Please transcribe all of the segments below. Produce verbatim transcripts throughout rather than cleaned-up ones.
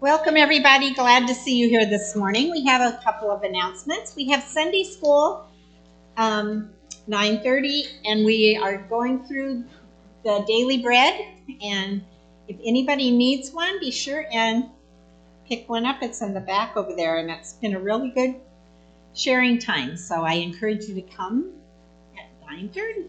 Welcome, everybody. Glad to see you here this morning. We have a couple of announcements. We have Sunday school, um, nine thirty, and we are going through the daily bread. And if anybody needs one, be sure and pick one up. It's in the back over there, and it's been a really good sharing time. So I encourage you to come at nine thirty.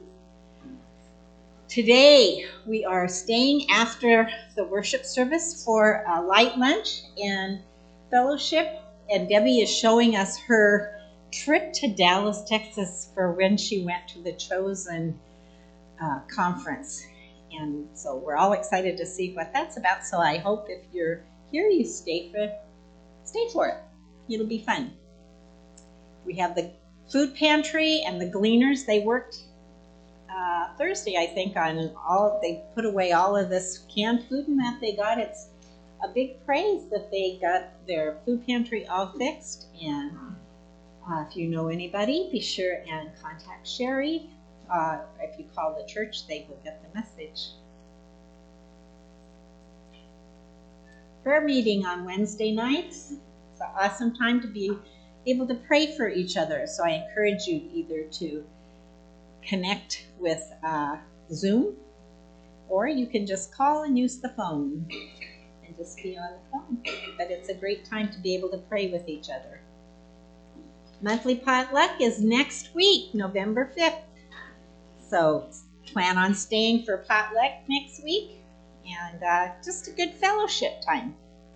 Today, we are staying after the worship service for a light lunch and fellowship. And Debbie is showing us her trip to Dallas, Texas for when she went to the Chosen uh, conference. And so we're all excited to see what that's about. So I hope if you're here, you stay for, stay for it. It'll be fun. We have the food pantry and the gleaners. They worked Uh, Thursday, I think, on all, they put away all of this canned food and that they got. It's a big praise that they got their food pantry all fixed. And uh, if you know anybody, be sure and contact Sherry. Uh, if you call the church, they will get the message. Prayer meeting on Wednesday nights. It's an awesome time to be able to pray for each other. So I encourage you either to connect with uh, Zoom, or you can just call and use the phone and just be on the phone. But it's a great time to be able to pray with each other. Monthly potluck is next week, November fifth. So plan on staying for potluck next week, and uh, just a good fellowship time.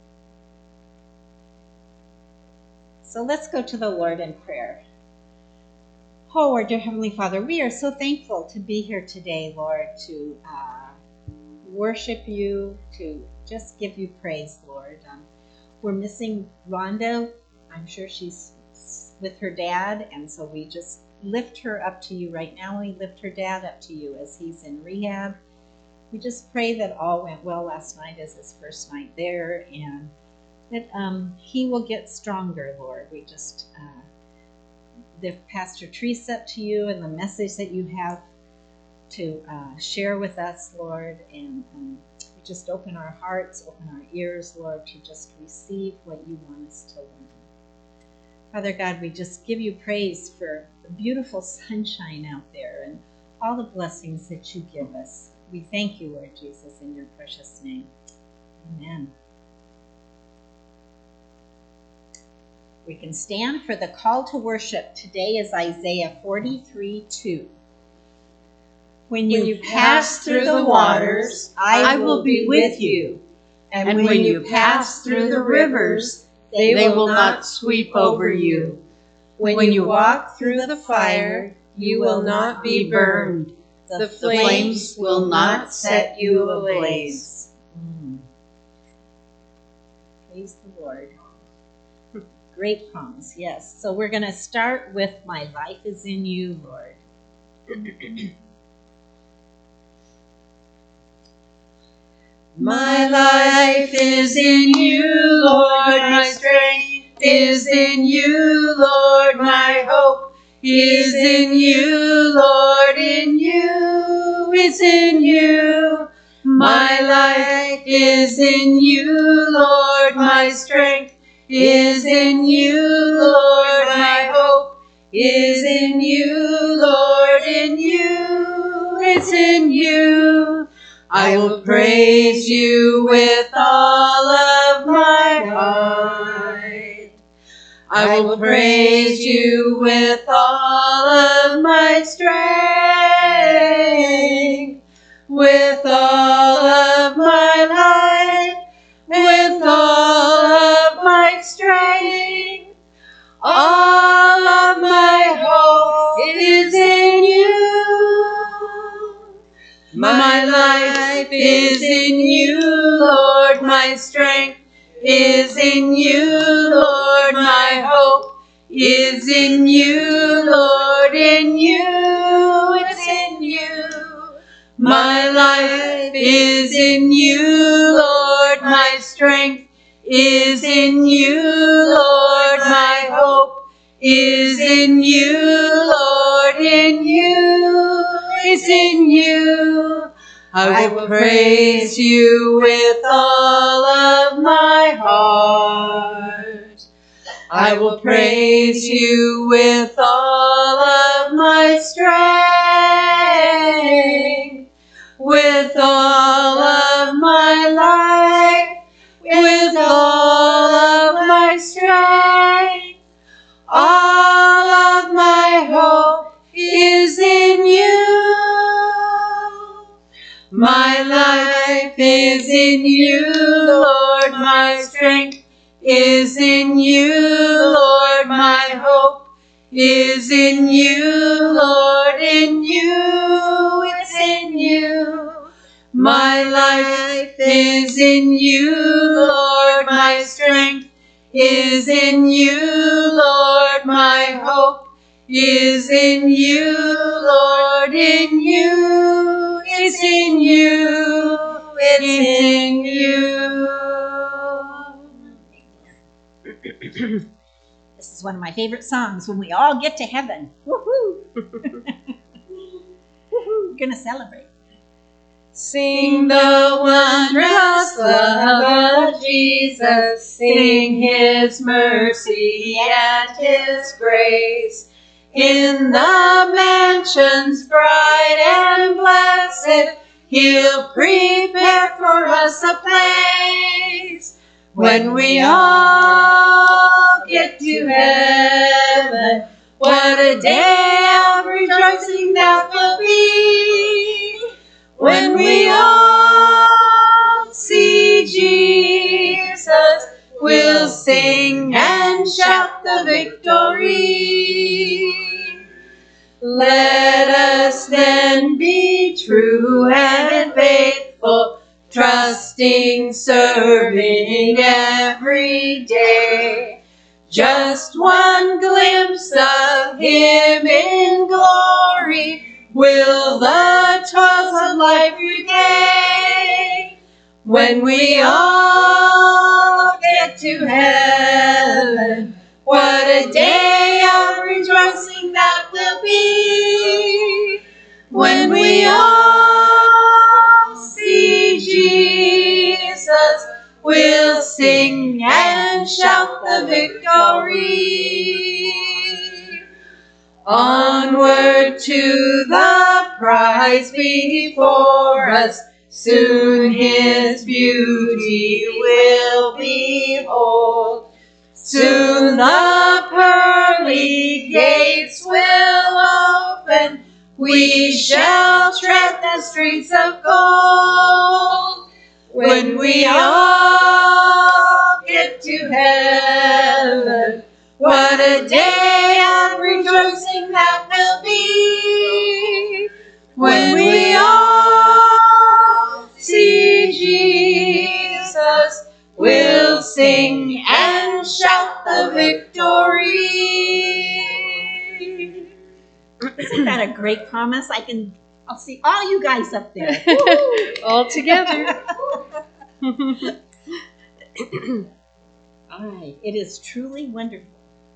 So let's go to the Lord in prayer. Oh, our dear Heavenly Father, we are so thankful to be here today, Lord, to uh, worship you, to just give you praise, Lord. Um, we're missing Rhonda. I'm sure she's with her dad, and so we just lift her up to you right now. We lift her dad up to you as he's in rehab. We just pray that all went well last night as his first night there, and that um, he will get stronger, Lord. We just Uh, lift Pastor Teresa up to you and the message that you have to uh, share with us, Lord. And um, we just open our hearts, open our ears, Lord, to just receive what you want us to learn. Father God, we just give you praise for the beautiful sunshine out there and all the blessings that you give us. We thank you, Lord Jesus, in your precious name. Amen. We can stand for the call to worship. Today is Isaiah forty-three two. When you, when you pass through the waters, I will be with you. And, and when you pass through the rivers, they, they will not sweep over you. When, when you walk through the fire, you will not be burned. The flames will not set you ablaze. Mm. Praise the Lord. Great promise, yes. So we're going to start with My Life is in You, Lord. My life is in you, Lord. My strength is in you, Lord. My hope is in you, Lord. In you, it's in you. My life is in you, Lord. My strength is in you, Lord. My hope is in you, Lord. In you, it's in you. I will praise you with all of my heart. I will praise you with all of my strength, with all of my life, with all of my strength. All of my hope is in you. My life is in you, Lord. My strength is in you, Lord. My hope is in you, Lord. In you, it's in you. My life is in you, Lord. My strength is in you, Lord. My hope is in you, Lord. In you, it's in you. I will praise you with all of my heart. I will praise you with all of my strength, with all of my life, with all of my strength. All of my hope is in you. My life is in you, Lord. My strength is in you, Lord. My hope is in you, Lord. In you, it's in you. My life is in you, Lord. My strength is in you, Lord. My hope is in you, Lord. In you, it's in you, it's in you. This is one of my favorite songs when we all get to heaven. Woohoo! Woohoo! We're going to celebrate. Sing the wondrous love of Jesus, sing his mercy and his grace. In the mansions bright and blessed, he'll prepare for us a place. When we all get to heaven, what a day of rejoicing that will be. When we all see Jesus, we'll sing and shout the victory. Let us then be true and faithful, trusting, serving every day. Just one glimpse of him in glory will the toils of life repay. When we all get to heaven, what a day of rejoicing that will be. When we all see Jesus, we'll sing and shout the victory. Onward to the prize before us, soon his beauty will behold. Soon the pearly gates will open, we shall tread the streets of gold. When we all get to heaven, what a day of rejoicing that will be. When we all see Jesus, we'll sing and shout the victory. Isn't that a great promise? I can, I'll see all you guys up there. All together. All right. It is truly wonderful.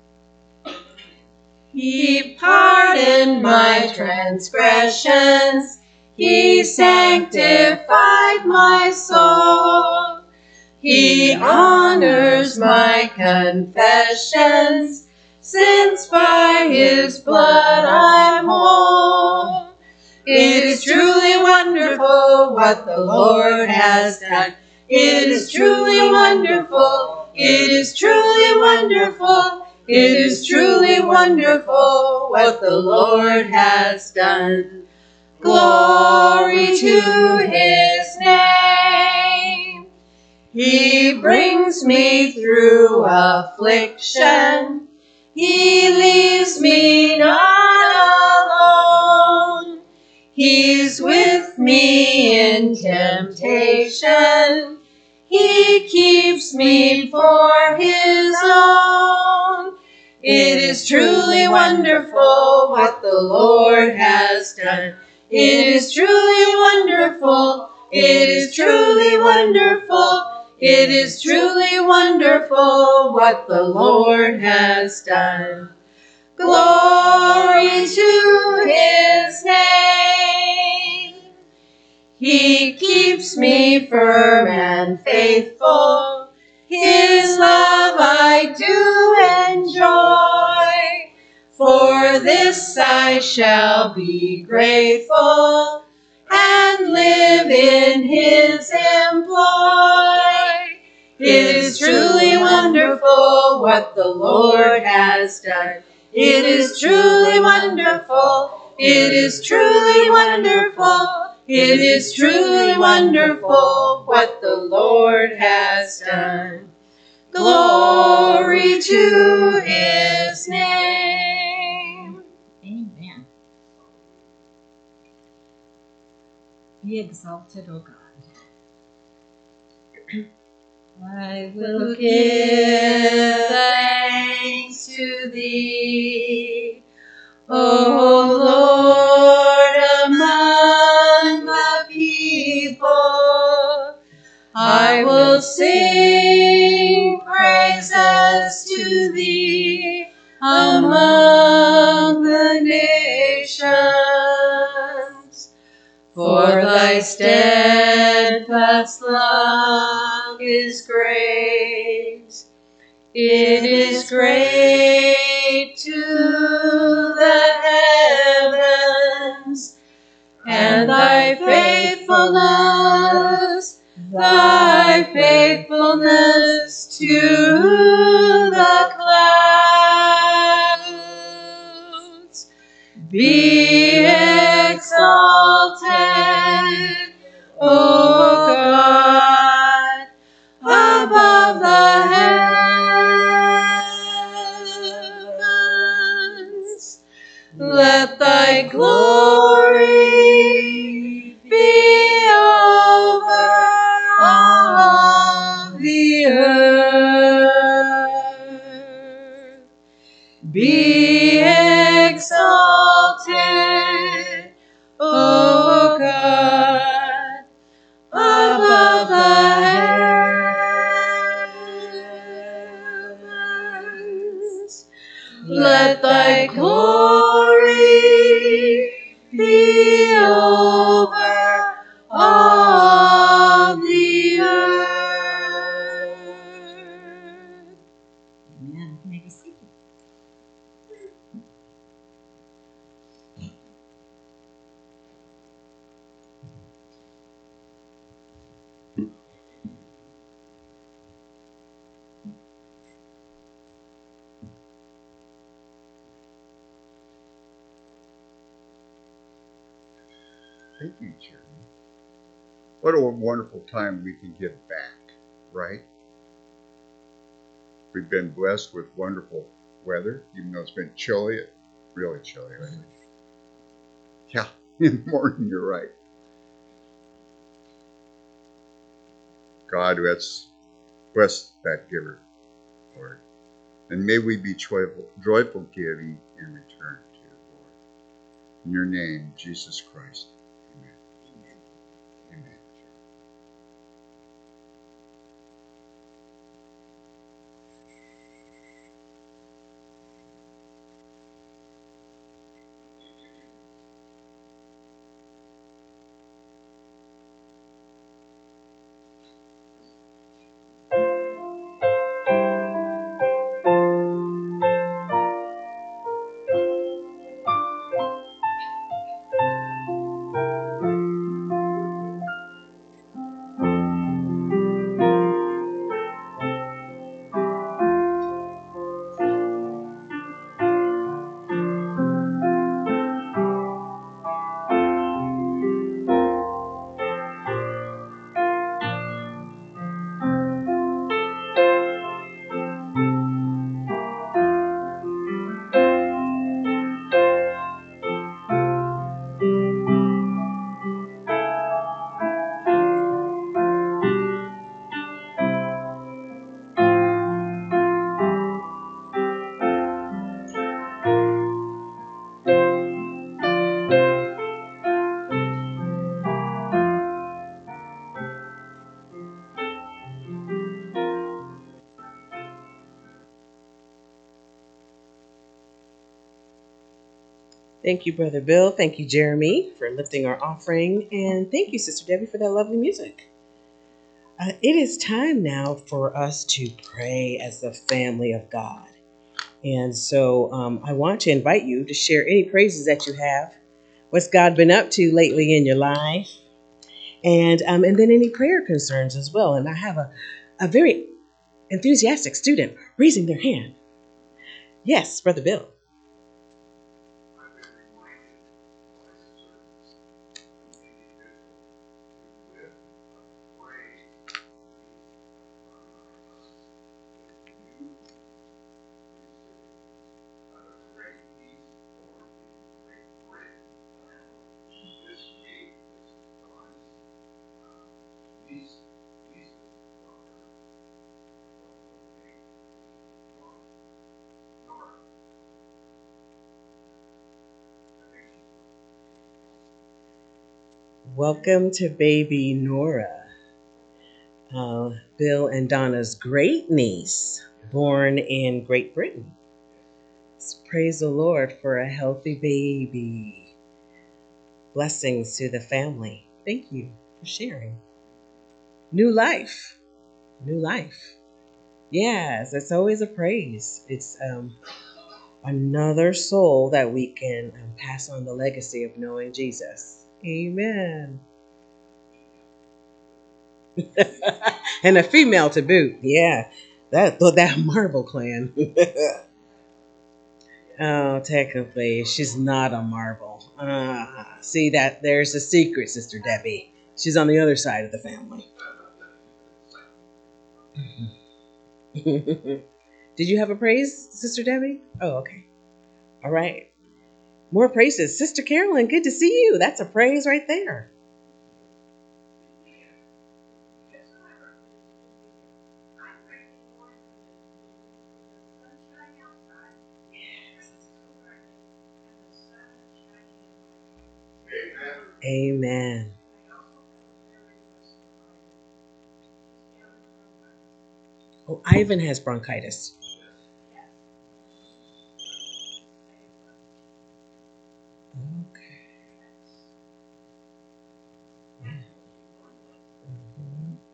He pardoned my transgressions. He sanctified my soul. He honors my confessions, since by his blood I'm whole. It is truly wonderful what the Lord has done. It is truly wonderful. It is truly wonderful. It is truly wonderful what the Lord has done. Glory to his name. He brings me through affliction. He leaves me not alone. He's with me in temptation. He keeps me for his own. It is truly wonderful what the Lord has done. It is truly wonderful. It is truly wonderful. It is truly wonderful what the Lord has done. Glory to his name. He keeps me firm and faithful. His love I do enjoy. For this I shall be grateful and live in His employ. It is truly wonderful what the Lord has done. It is truly wonderful. It is truly wonderful. It is truly wonderful what the Lord has done. Glory to His name. Amen. Be exalted, O God. I Will give thanks to Thee, O Lord, among the people. I will sing praises to Thee among the nations. For Thy steadfast love is great. It is great to the heavens, and Thy faithfulness, Thy faithfulness to the clouds. Be exalted, O God, above the heavens. Let Thy glory be over all the earth. Be exalted, O God, above the heavens. Let Thy glory be over all the earth. Amen. You may be seated. Thank you, Jeremy. What a wonderful time we can give back, right? We've been blessed with wonderful weather, even though it's been chilly, really chilly, right? Yeah, in the morning, you're right. God, let's bless that giver, Lord. And may we be joyful, joyful giving in return to you, Lord. In your name, Jesus Christ. Amen. Amen. Amen. Thank you, Brother Bill. Thank you, Jeremy, for lifting our offering. And thank you, Sister Debbie, for that lovely music. Uh, it is time now for us to pray as the family of God. And so um, I want to invite you to share any praises that you have. What's God been up to lately in your life? And um, and then any prayer concerns as well. And I have a, a very enthusiastic student raising their hand. Yes, Brother Bill. Welcome to baby Nora, uh, Bill and Donna's great niece, born in Great Britain. So praise the Lord for a healthy baby. Blessings to the family. Thank you for sharing. New life. New life. Yes, it's always a praise. It's um, another soul that we can um, pass on the legacy of knowing Jesus. Amen. And a female to boot. Yeah, that that Marble clan. Oh, technically, she's not a Marble. Uh, see that? There's a secret, Sister Debbie. She's on the other side of the family. Did you have a praise, Sister Debbie? Oh, okay. All right. More praises. Sister Carolyn, good to see you. That's a praise right there. Amen. Oh, Ivan has bronchitis. Okay. Yeah. Mhm.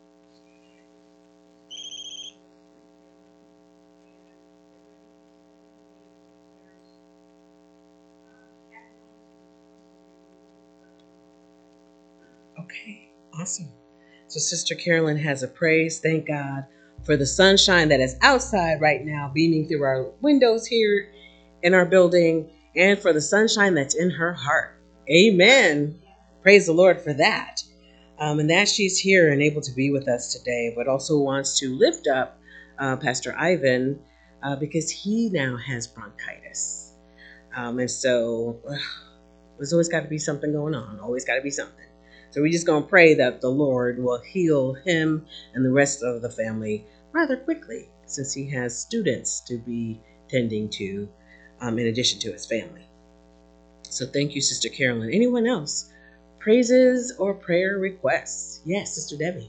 Okay, awesome. So Sister Carolyn has a praise. Thank God for the sunshine that is outside right now, beaming through our windows here in our building, and for the sunshine that's in her heart. Amen. Praise the Lord for that. Um, and that she's here and able to be with us today, but also wants to lift up uh, Pastor Ivan uh, because he now has bronchitis. Um, and so ugh, there's always got to be something going on, always got to be something. So we're just going to pray that the Lord will heal him and the rest of the family rather quickly, since he has students to be tending to um, in addition to his family. So thank you, Sister Carolyn. Anyone else? Praises or prayer requests? Yes, Sister Debbie.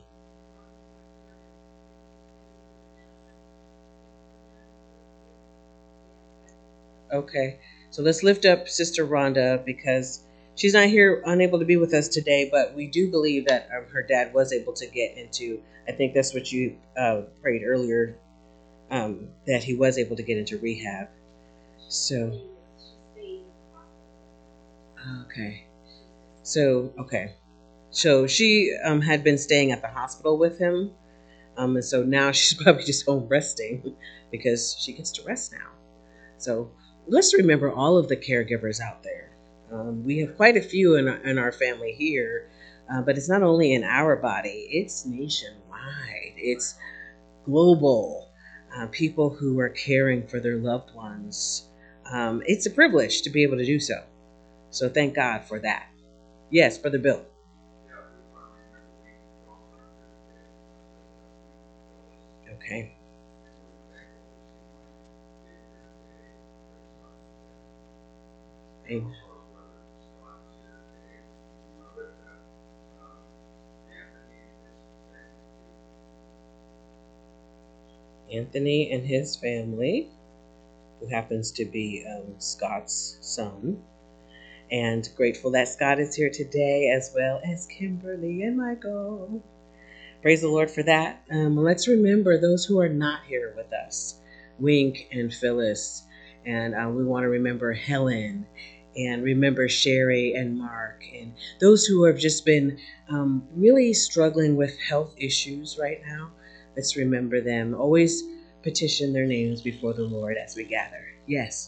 Okay, so let's lift up Sister Rhonda because she's not here, unable to be with us today, but we do believe that um, her dad was able to get into, I think that's what you uh, prayed earlier, um, that he was able to get into rehab. So, okay. So, okay. So she um, had been staying at the hospital with him. Um, and so now she's probably just home resting because she gets to rest now. So let's remember all of the caregivers out there. Um, we have quite a few in our, in our family here, uh, but it's not only in our body, it's nationwide, it's global. Uh, people who are caring for their loved ones. Um, it's a privilege to be able to do so. So thank God for that. Yes, Brother Bill. Okay. Amen. Anthony and his family, who happens to be um, Scott's son. And grateful that Scott is here today, as well as Kimberly and Michael. Praise the Lord for that. Um, let's remember those who are not here with us, Wink and Phyllis. And uh, we want to remember Helen and remember Sherry and Mark and those who have just been um, really struggling with health issues right now. Let's remember them. Always petition their names before the Lord as we gather. Yes.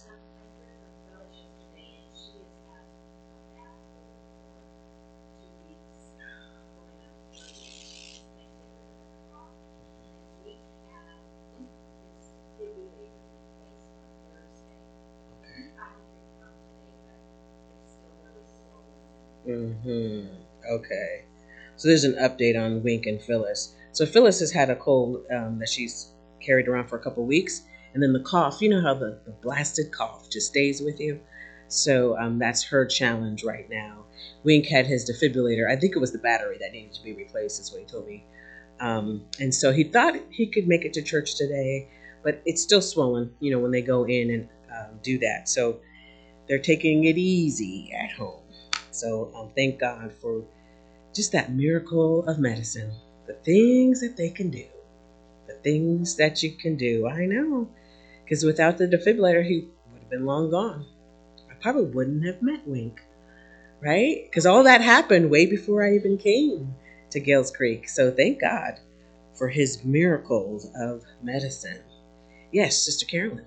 Mm-hmm. Okay. So there's an update on Wink and Phyllis. So Phyllis has had a cold um, that she's carried around for a couple weeks. And then the cough, you know how the, the blasted cough just stays with you? So um, that's her challenge right now. Wink had his defibrillator. I think it was the battery that needed to be replaced, is what he told me. Um, and so he thought he could make it to church today, but it's still swollen, you know, when they go in and um, do that. So they're taking it easy at home. So um, thank God for just that miracle of medicine, the things that they can do, the things that you can do. I know, because without the defibrillator, he would have been long gone. I probably wouldn't have met Wink, right? Because all that happened way before I even came to Gales Creek. So thank God for his miracles of medicine. Yes, Sister Carolyn.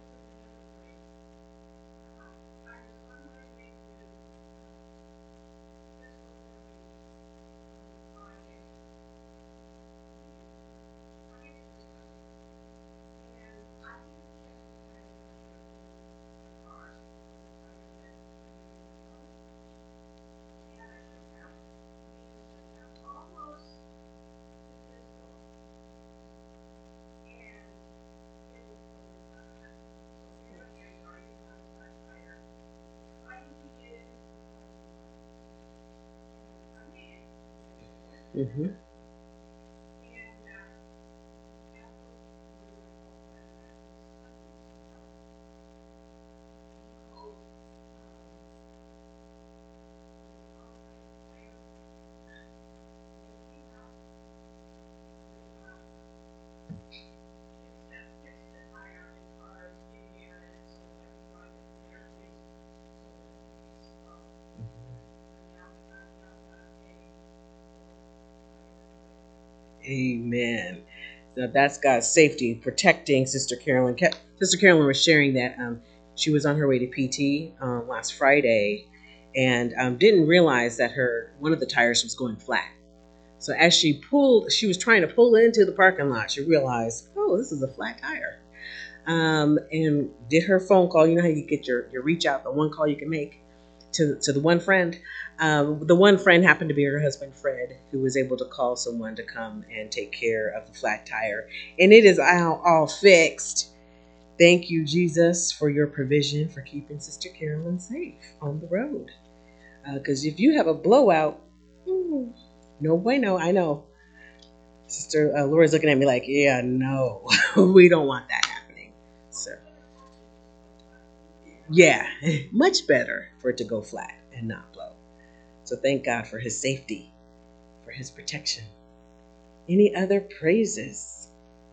Mm-hmm. Amen. Now that's God's safety protecting Sister Carolyn. Sister Carolyn was sharing that um, she was on her way to P T um, last Friday and um, didn't realize that her one of the tires was going flat. So as she pulled, she was trying to pull into the parking lot. She realized, oh, this is a flat tire. Um, and did her phone call. You know how you get your, your reach out, the one call you can make to, to the one friend. Um, the one friend happened to be her husband, Fred, who was able to call someone to come and take care of the flat tire. And it is all, all fixed. Thank you, Jesus, for your provision for keeping Sister Carolyn safe on the road. Because uh, if you have a blowout, ooh, no bueno, I know. Sister uh, Laura's looking at me like, yeah, no, we don't want that happening. So, yeah, much better for it to go flat and not blow. So thank God for his safety, for his protection. Any other praises?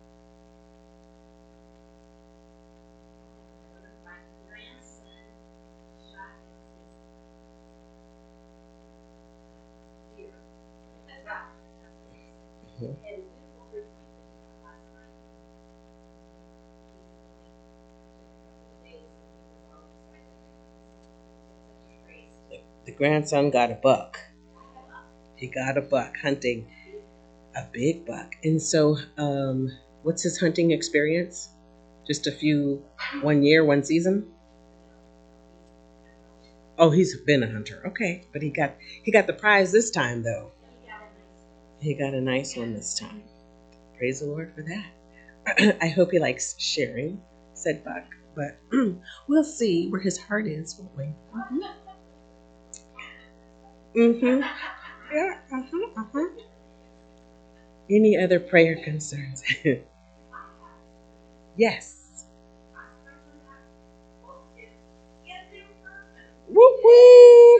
Mm-hmm. The grandson got a buck. He got a buck hunting a big buck. And so, um, what's his hunting experience? Just a few, one year, one season? Oh, he's been a hunter. Okay, but he got he got the prize this time, though. He got a nice one this time. Praise the Lord for that. I hope he likes sharing said buck, but we'll see where his heart is, won't we? Mm-hmm. Mm-hmm. Yeah. Uh-huh. Uh-huh. Any other prayer concerns? Yes. Whoop, whoop.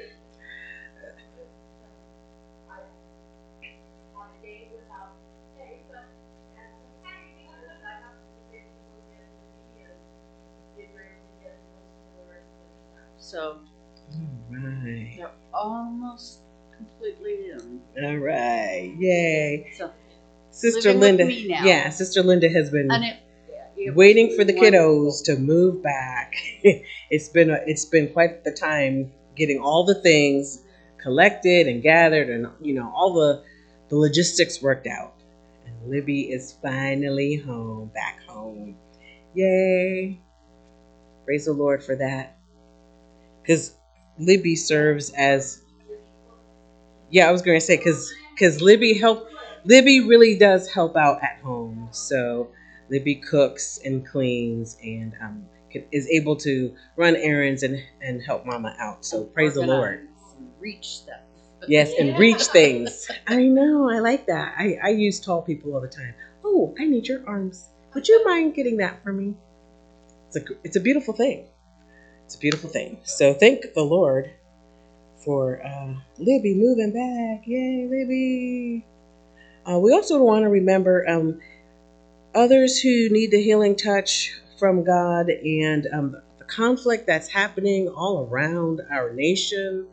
So All right. they're almost completely in. All right. Yay. So Sister living with Linda. me now. Yeah, Sister Linda has been and it, it was waiting for the wonderful. kiddos to move back. it's been a, it's been quite the time getting all the things collected and gathered, and you know all the the logistics worked out. And Libby is finally home, back home. Yay! Praise the Lord for that. Because Libby serves as yeah, I was going to say because because Libby help Libby really does help out at home. So Libby cooks and cleans and um, can, is able to run errands and, and help Mama out. So praise the Lord. Reach stuff. Yes, and reach things. I know, I like that. I, I use tall people all the time. Oh, I need your arms. Would you mind getting that for me? It's a, it's a beautiful thing. It's a beautiful thing. So thank the Lord for uh, Libby moving back. Yay, Libby. Uh, we also want to remember um, others who need the healing touch from God and um, the conflict that's happening all around our nation,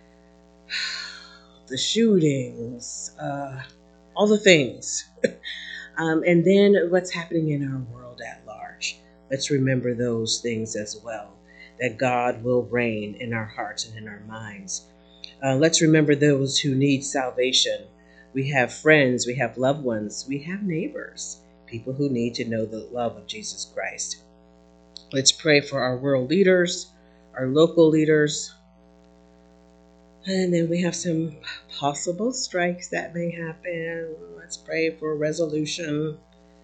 the shootings, uh, all the things. um, and then what's happening in our world at large. Let's remember those things as well, that God will reign in our hearts and in our minds. Uh, let's remember those who need salvation. We have friends, we have loved ones, we have neighbors, people who need to know the love of Jesus Christ. Let's pray for our world leaders, our local leaders. And then we have some possible strikes that may happen. Let's pray for a resolution.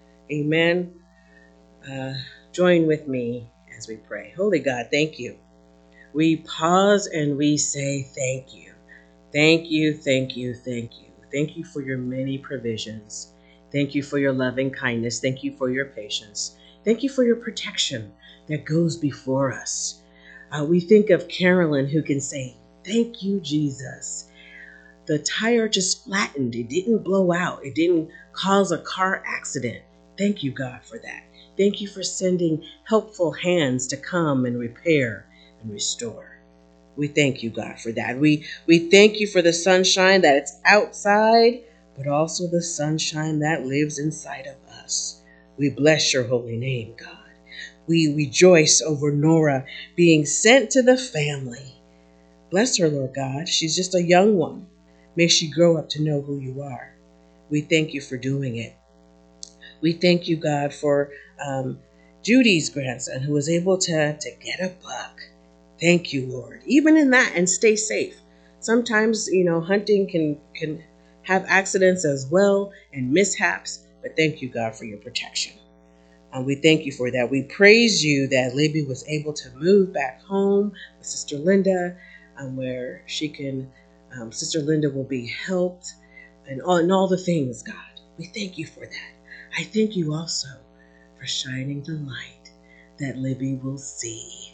Amen. Uh, join with me as we pray. Holy God, thank you. We pause and we say thank you. Thank you, thank you, thank you. Thank you for your many provisions. Thank you for your loving kindness. Thank you for your patience. Thank you for your protection that goes before us. Uh, we think of Carolyn who can say, thank you, Jesus. The tire just flattened. It didn't blow out. It didn't cause a car accident. Thank you, God, for that. Thank you for sending helpful hands to come and repair and restore. We thank you, God, for that. We we thank you for the sunshine that it's outside, but also the sunshine that lives inside of us. We bless your holy name, God. We rejoice over Nora being sent to the family. Bless her, Lord God. She's just a young one. May she grow up to know who you are. We thank you for doing it. We thank you, God, for um, Judy's grandson who was able to, to get a buck. Thank you, Lord. Even in that, and stay safe. Sometimes, you know, hunting can, can have accidents as well and mishaps, but thank you, God, for your protection. And we thank you for that. We praise you that Libby was able to move back home with Sister Linda, um, where she can, um, Sister Linda will be helped and all, and all the things, God. We thank you for that. I thank you also for shining the light that Libby will see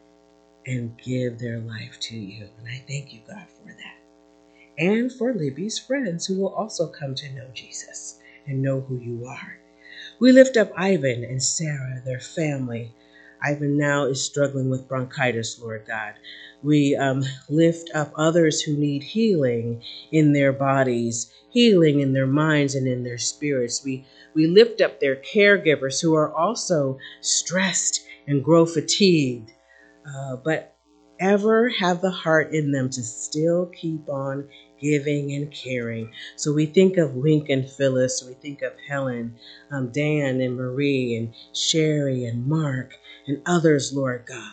and give their life to you. And I thank you, God, for that. And for Libby's friends who will also come to know Jesus and know who you are. We lift up Ivan and Sarah, their family. Ivan now is struggling with bronchitis, Lord God. We um, lift up others who need healing in their bodies, healing in their minds and in their spirits. We, we lift up their caregivers who are also stressed and grow fatigued. Uh, but ever have the heart in them to still keep on giving and caring. So we think of Wink and Phyllis, we think of Helen, um, Dan and Marie and Sherry and Mark and others, Lord God.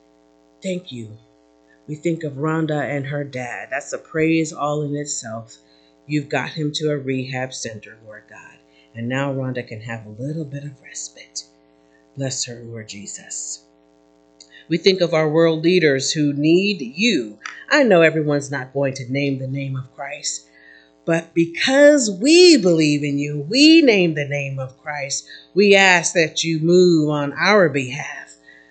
Thank you. We think of Rhonda and her dad. That's a praise all in itself. You've got him to a rehab center, Lord God. And now Rhonda can have a little bit of respite. Bless her, Lord Jesus. We think of our world leaders who need you. I know everyone's not going to name the name of Christ, but because we believe in you, we name the name of Christ. We ask that you move on our behalf.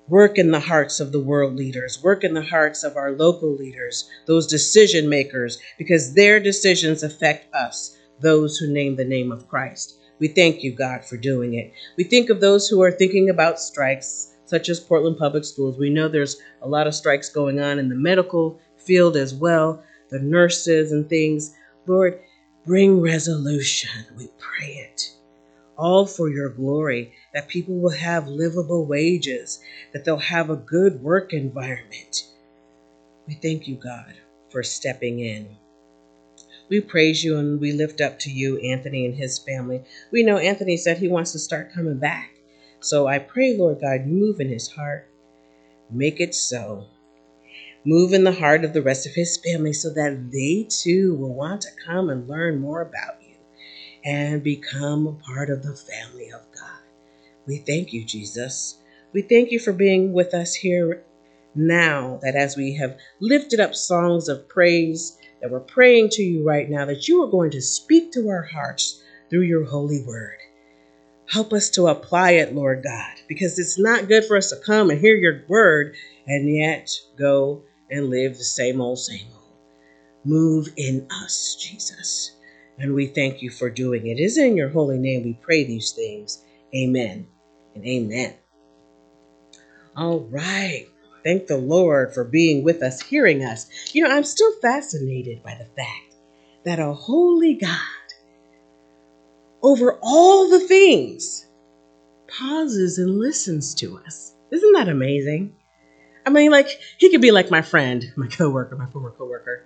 Work in the hearts of the world leaders. Work in the hearts of our local leaders, those decision makers, because their decisions affect us, those who name the name of Christ. We thank you, God, for doing it. We think of those who are thinking about strikes, such as Portland Public Schools. We know there's a lot of strikes going on in the medical field as well, the nurses and things. Lord, bring resolution. We pray it. All for your glory, that people will have livable wages, that they'll have a good work environment. We thank you, God, for stepping in. We praise you and we lift up to you Anthony and his family. We know Anthony said he wants to start coming back. So I pray, Lord God, you move in his heart. Make it so. Move in the heart of the rest of his family so that they too will want to come and learn more about you and become a part of the family of God. We thank you, Jesus. We thank you for being with us here now, that as we have lifted up songs of praise, that we're praying to you right now, that you are going to speak to our hearts through your holy word. Help us to apply it, Lord God, because it's not good for us to come and hear your word and yet go and live the same old, same old. Move in us, Jesus. And we thank you for doing it. It is in your holy name we pray these things. Amen and amen. All right. Thank the Lord for being with us, hearing us. You know, I'm still fascinated by the fact that a holy God, over all the things, pauses and listens to us. Isn't that amazing? I mean, like, he could be like my friend, my coworker, my former coworker.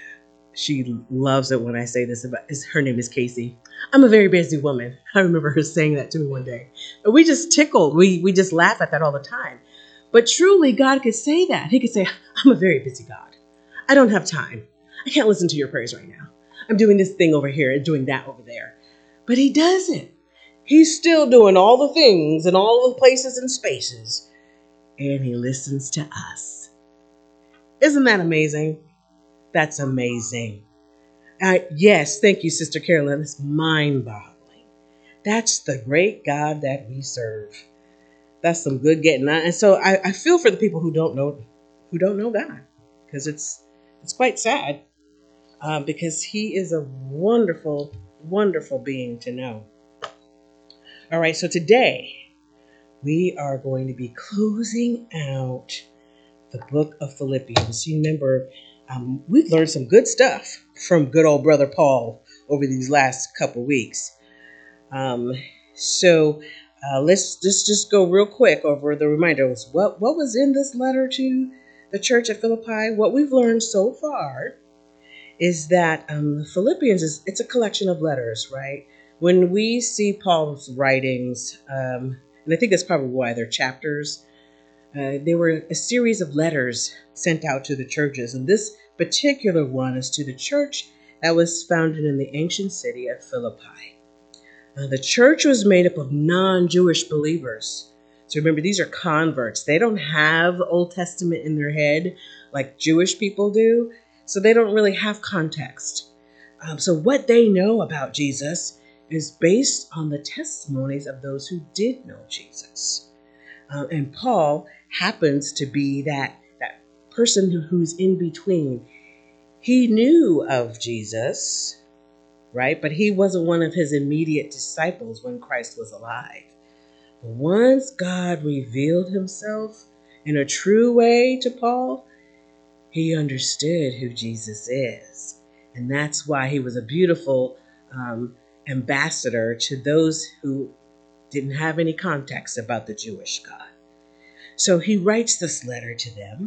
She loves it when I say this about, her name is Casey. I'm a very busy woman. I remember her saying that to me one day. And we just tickled. We, we just laugh at that all the time. But truly, God could say that. He could say, I'm a very busy God. I don't have time. I can't listen to your prayers right now. I'm doing this thing over here and doing that over there. But he doesn't. He's still doing all the things in all the places and spaces. And he listens to us. Isn't that amazing? That's amazing. Uh, yes, thank you, Sister Carolyn. It's mind-boggling. That's the great God that we serve. That's some good getting on. And so I, I feel for the people who don't know, who don't know God, because it's it's quite sad. Um, because he is a wonderful, wonderful being to know. All right, so today we are going to be closing out the book of Philippians. You remember, um, we've learned some good stuff from good old brother Paul over these last couple weeks. Um, so uh, let's, let's just go real quick over the reminders. What, what was in this letter to the church at Philippi? What we've learned so far is that um, Philippians is it's a collection of letters, right? When we see Paul's writings, um, and I think that's probably why they're chapters, uh, they were a series of letters sent out to the churches. And this particular one is to the church that was founded in the ancient city of Philippi. Uh, the church was made up of non-Jewish believers. So remember, these are converts. They don't have the Old Testament in their head like Jewish people do. So they don't really have context. Um, so what they know about Jesus is based on the testimonies of those who did know Jesus. Uh, and Paul happens to be that, that person who, who's in between. He knew of Jesus, right? But he wasn't one of his immediate disciples when Christ was alive. But once God revealed himself in a true way to Paul, he understood who Jesus is. And that's why he was a beautiful um, ambassador to those who didn't have any context about the Jewish God. So he writes this letter to them.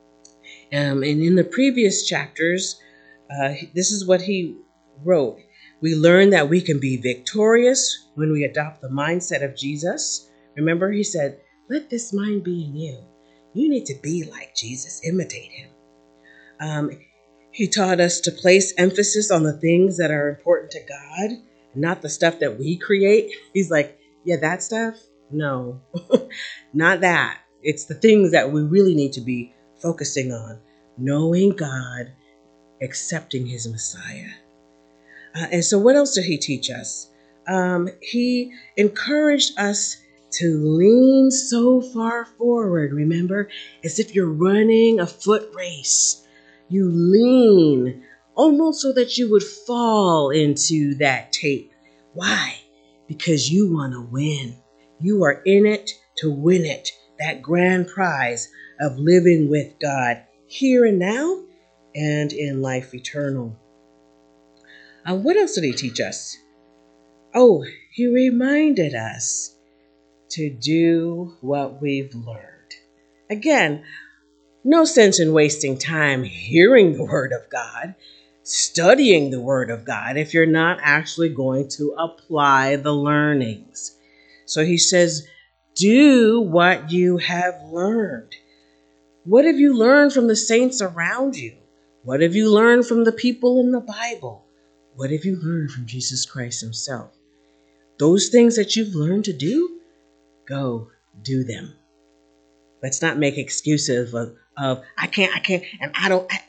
Um, and in the previous chapters, uh, this is what he wrote. We learn that we can be victorious when we adopt the mindset of Jesus. Remember, he said, let this mind be in you. You need to be like Jesus, imitate him. Um, he taught us to place emphasis on the things that are important to God, not the stuff that we create. He's like, yeah, that stuff? No, not that. It's the things that we really need to be focusing on. Knowing God, accepting his Messiah. Uh, and so what else did he teach us? Um, he encouraged us to lean so far forward. Remember, as if you're running a foot race. You lean almost so that you would fall into that tape. Why? Because you want to win. You are in it to win it. That grand prize of living with God here and now and in life eternal. Uh, what else did he teach us? Oh, he reminded us to do what we've learned. Again, no sense in wasting time hearing the Word of God, studying the Word of God, if you're not actually going to apply the learnings. So he says, do what you have learned. What have you learned from the saints around you? What have you learned from the people in the Bible? What have you learned from Jesus Christ himself? Those things that you've learned to do, go do them. Let's not make excuses of, of I can't, I can't, and I don't. I,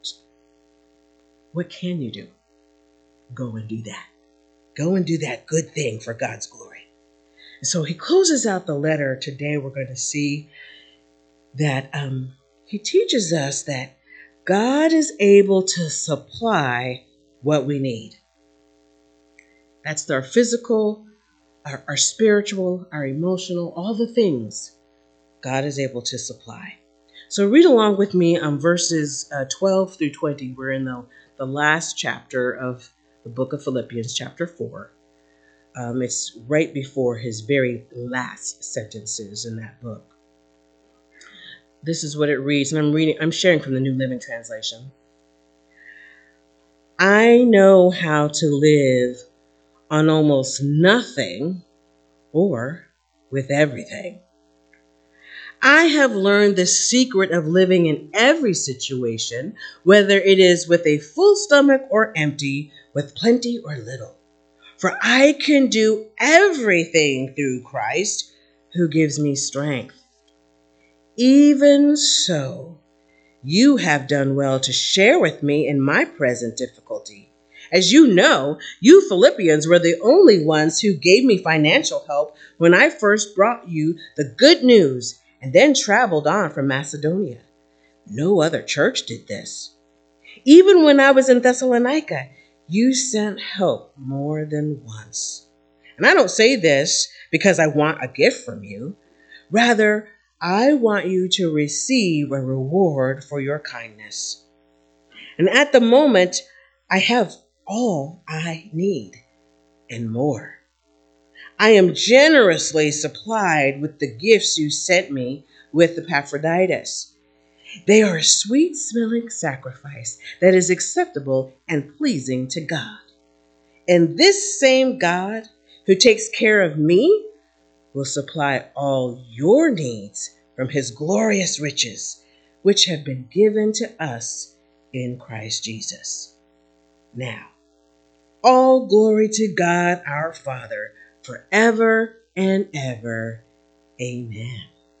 what can you do? Go and do that. Go and do that good thing for God's glory. And so he closes out the letter. Today we're going to see that um, he teaches us that God is able to supply what we need. That's our physical, our, our spiritual, our emotional, all the things God is able to supply. So read along with me on verses uh, twelve through twenty. We're in the, the last chapter of the book of Philippians, chapter four. Um, it's right before his very last sentences in that book. This is what it reads, and I'm reading, I'm sharing from the New Living Translation. I know how to live on almost nothing or with everything. I have learned the secret of living in every situation, whether it is with a full stomach or empty, with plenty or little. For I can do everything through Christ who gives me strength. Even so, you have done well to share with me in my present difficulty. As you know, you Philippians were the only ones who gave me financial help when I first brought you the good news and then traveled on from Macedonia. No other church did this. Even when I was in Thessalonica, you sent help more than once. And I don't say this because I want a gift from you. Rather, I want you to receive a reward for your kindness. And at the moment, I have all I need and more. I am generously supplied with the gifts you sent me with Epaphroditus. They are a sweet-smelling sacrifice that is acceptable and pleasing to God. And this same God who takes care of me will supply all your needs from his glorious riches, which have been given to us in Christ Jesus. Now, all glory to God our Father, forever and ever. Amen.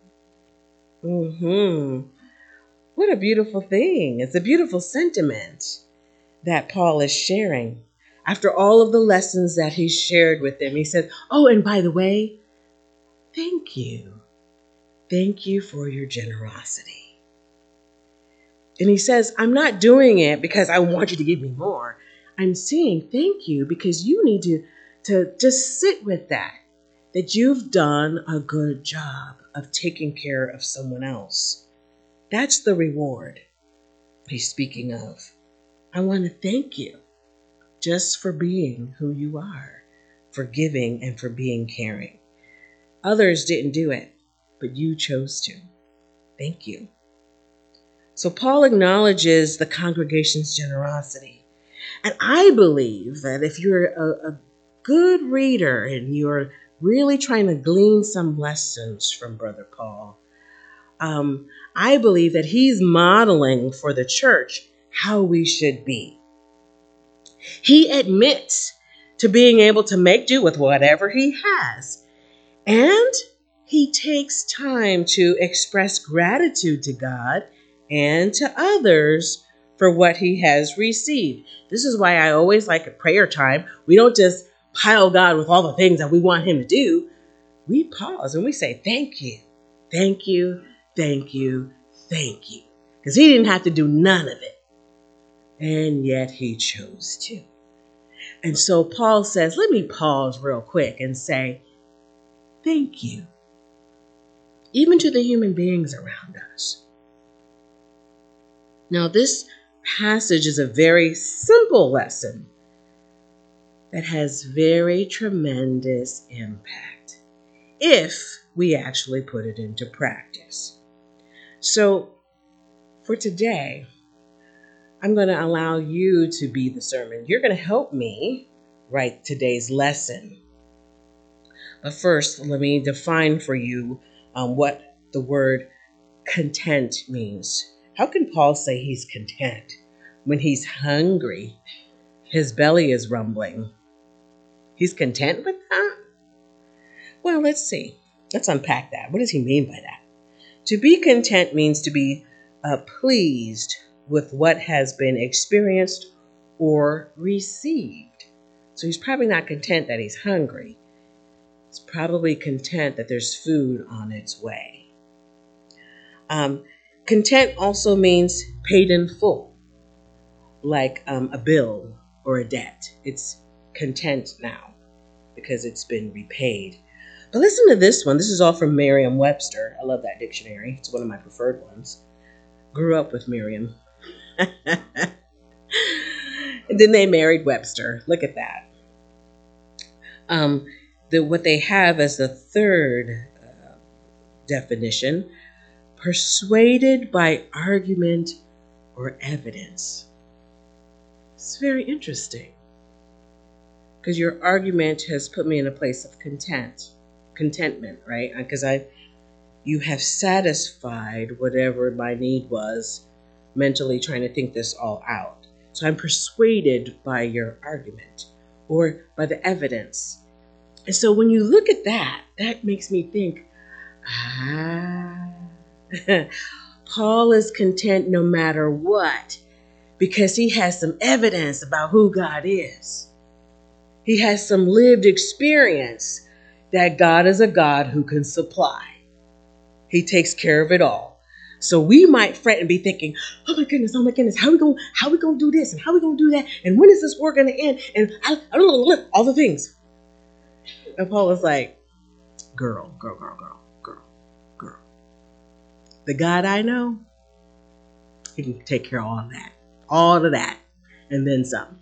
Mm-hmm. What a beautiful thing. It's a beautiful sentiment that Paul is sharing. After all of the lessons that he shared with them, he said, oh, and by the way, thank you. Thank you for your generosity. And he says, I'm not doing it because I want you to give me more. I'm saying thank you because you need to, to just sit with that, that you've done a good job of taking care of someone else. That's the reward he's speaking of. I want to thank you just for being who you are, for giving and for being caring. Others didn't do it, but you chose to. Thank you. So Paul acknowledges the congregation's generosity. And I believe that if you're a, a good reader and you're really trying to glean some lessons from Brother Paul, um, I believe that he's modeling for the church how we should be. He admits to being able to make do with whatever he has. And he takes time to express gratitude to God and to others for what he has received. This is why I always like a prayer time. We don't just pile God with all the things that we want him to do. we pause and we say, thank you, thank you, thank you, thank you. Because he didn't have to do none of it. And yet he chose to. And so Paul says, let me pause real quick and say, thank you. Even to the human beings around us. Now, this passage is a very simple lesson that has very tremendous impact if we actually put it into practice. So for today, I'm going to allow you to be the sermon. You're going to help me write today's lesson. But first, let me define for you um, what the word content means. How can Paul say he's content when he's hungry? His belly is rumbling. He's content with that? Well, let's see. Let's unpack that. What does he mean by that? To be content means to be uh, pleased with what has been experienced or received. So he's probably not content that he's hungry. He's probably content that there's food on its way. Um, content also means paid in full, like um, a bill or a debt. It's content now because it's been repaid. But listen to this one. This is all from Merriam-Webster. I love that dictionary. It's one of my preferred ones. Grew up with Merriam. And then they married Webster. Look at that. Um, the, what they have as the third uh, definition, persuaded by argument or evidence. It's very interesting because your argument has put me in a place of content, contentment, right? Because I, you have satisfied whatever my need was, mentally trying to think this all out. So I'm persuaded by your argument or by the evidence. And so when you look at that, that makes me think, ah, Paul is content no matter what, because he has some evidence about who God is. He has some lived experience that God is a God who can supply. He takes care of it all. So we might fret and be thinking, oh my goodness, oh my goodness, how are we going how we going to do this and how are we going to do that? And when is this war going to end? And I, I don't know, all the things. And Paul is like, girl, girl, girl, girl, girl, girl. The God I know, he can take care of all of that, all of that, and then some.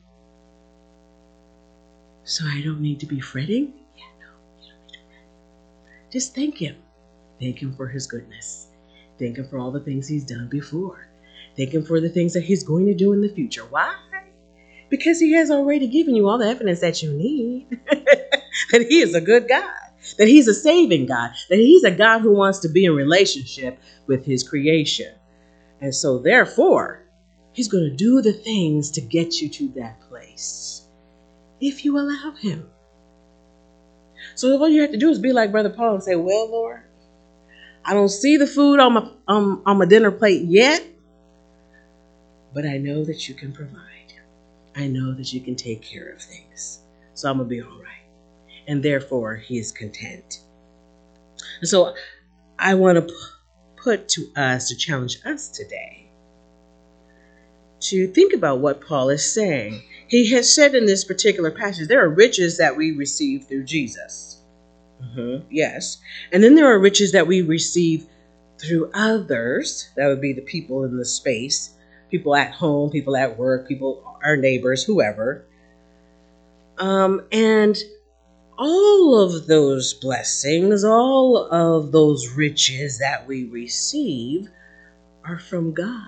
So I don't need to be fretting? Yeah, no, you don't need to fret. Just thank him. Thank him for his goodness. Thank him for all the things he's done before. Thank him for the things that he's going to do in the future. Why? Because he has already given you all the evidence that you need. That he is a good God. That he's a saving God. That he's a God who wants to be in relationship with his creation. And so therefore, he's going to do the things to get you to that place. If you allow him. So all you have to do is be like Brother Paul and say, well, Lord, I don't see the food on my um, on my dinner plate yet, but I know that you can provide. I know that you can take care of things. So I'm going to be all right. And therefore, he is content. And so I want to p- put to us, to challenge us today, to think about what Paul is saying. He has said in this particular passage, there are riches that we receive through Jesus. Mm-hmm, yes. And then there are riches that we receive through others. That would be the people in the space, people at home, people at work, people, our neighbors, whoever. Um, and all of those blessings, all of those riches that we receive are from God.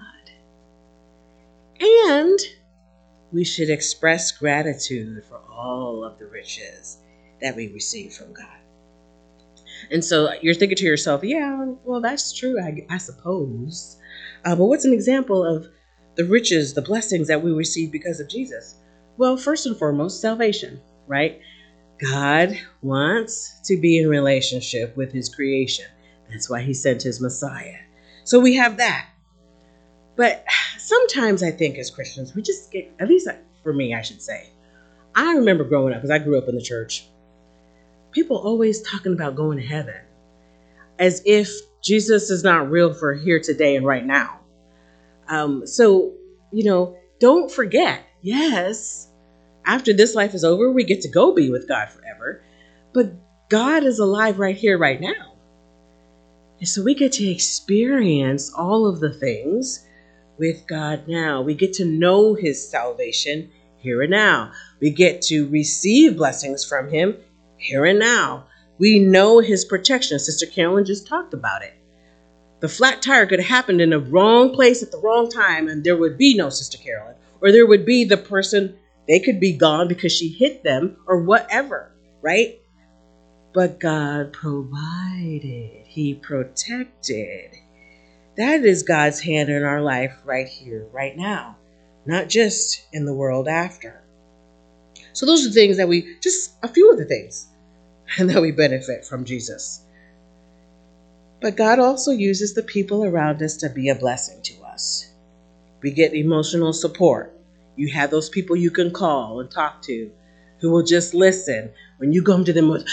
And we should express gratitude for all of the riches that we receive from God. And so you're thinking to yourself, yeah, well, that's true, I, I suppose. Uh, but what's an example of the riches, the blessings that we receive because of Jesus? Well, first and foremost, salvation, right? God wants to be in relationship with his creation. That's why he sent his Messiah. So we have that. But sometimes I think as Christians, we just get, at least for me, I should say, I remember growing up, because I grew up in the church. people always talking about going to heaven as if Jesus is not real for here today and right now. Um, so, you know, don't forget, yes, after this life is over, we get to go be with God forever. But God is alive right here, right now. And so we get to experience all of the things with God now. We get to know his salvation here and now. We get to receive blessings from him here and now. We know his protection. Sister Carolyn just talked about it. The flat tire could have happened in the wrong place at the wrong time, and there would be no Sister Carolyn. Or there would be the person, they could be gone because she hit them or whatever, right? But God provided. He protected. That is God's hand in our life right here, right now. Not just in the world after. So those are things that we, just a few of the things that we benefit from Jesus. But God also uses the people around us to be a blessing to us. We get emotional support. You have those people you can call and talk to who will just listen. When you come to them with,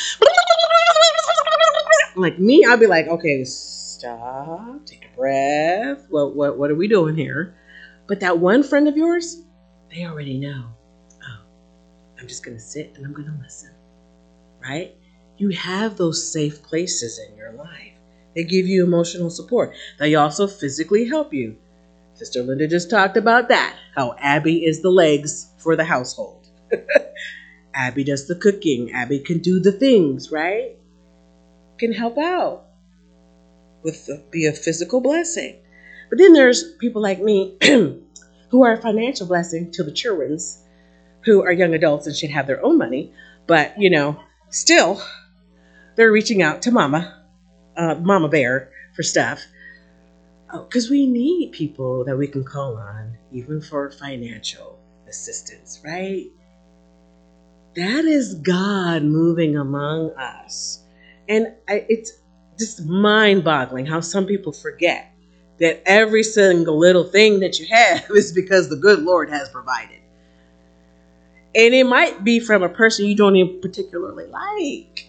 like me, I'll be like, okay, stop, take a breath. What, what, what are we doing here? But that one friend of yours, they already know. Oh, I'm just going to sit and I'm going to listen, right? You have those safe places in your life. They give you emotional support. They also physically help you. Sister Linda just talked about that, how Abby is the legs for the household. Abby does the cooking. Abby can do the things, right? Can help out with the, be a physical blessing. But then there's people like me who are a financial blessing to the children's, who are young adults and should have their own money. But, you know, still, they're reaching out to mama. Uh, Mama Bear for stuff, because oh, we need people that we can call on, even for financial assistance, right? That is God moving among us. And I, it's just mind-boggling how some people forget that every single little thing that you have is because the good Lord has provided. And it might be from a person you don't even particularly like.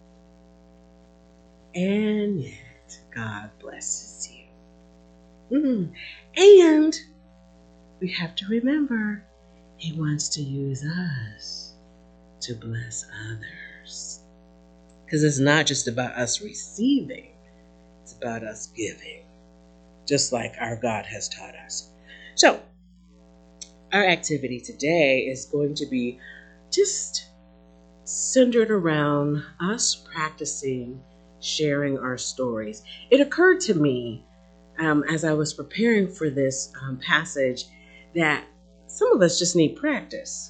And yet, God blesses you. Mm. And we have to remember, he wants to use us to bless others. Because it's not just about us receiving, it's about us giving, just like our God has taught us. So, our activity today is going to be just centered around us practicing sharing our stories. It occurred to me um, as I was preparing for this um, passage that some of us just need practice.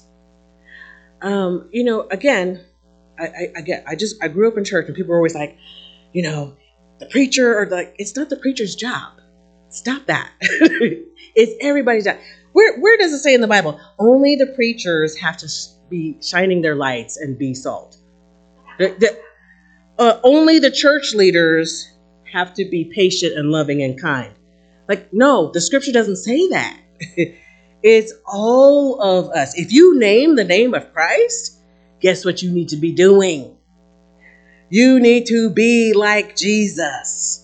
Um, you know, again, I, I, I get, I just, I grew up in church and people were always like, you know, the preacher or like, it's not the preacher's job. Stop that. It's everybody's job. Where, where does it say in the Bible? Only the preachers have to be shining their lights and be salt. The, the, Uh, only the church leaders have to be patient and loving and kind. Like, no, the scripture doesn't say that. It's all of us. If you name the name of Christ, guess what you need to be doing? You need to be like Jesus.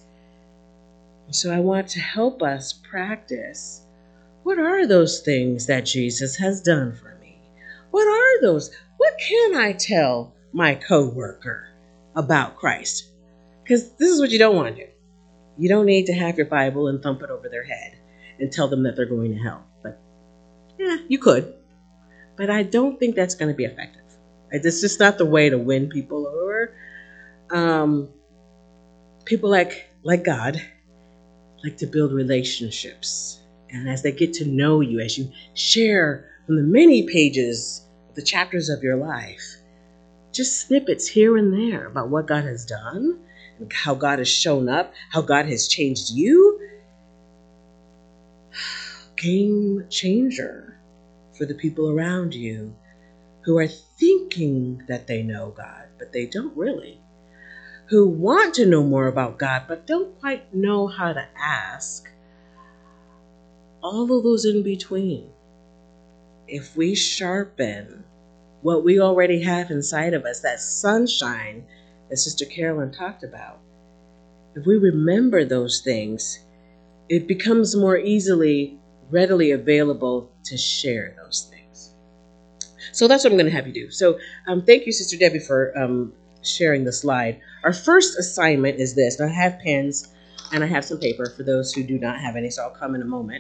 So I want to help us practice. What are those things that Jesus has done for me? What are those? What can I tell my coworker about Christ? Because this is what you don't want to do. You don't need to have your Bible and thump it over their head and tell them that they're going to hell. But yeah, you could. But I don't think that's going to be effective. It's just not the way to win people over. Um, people like, like God like to build relationships. And as they get to know you, as you share from the many pages, the chapters of your life, just snippets here and there about what God has done, and how God has shown up, how God has changed you. Game changer for the people around you who are thinking that they know God, but they don't really. Who want to know more about God, but don't quite know how to ask. All of those in between. If we sharpen what we already have inside of us, that sunshine that Sister Carolyn talked about. If we remember those things, it becomes more easily, readily available to share those things. So that's what I'm going to have you do. So um, thank you, Sister Debbie, for um, sharing the slide. Our first assignment is this. Now, I have pens and I have some paper for those who do not have any, so I'll come in a moment.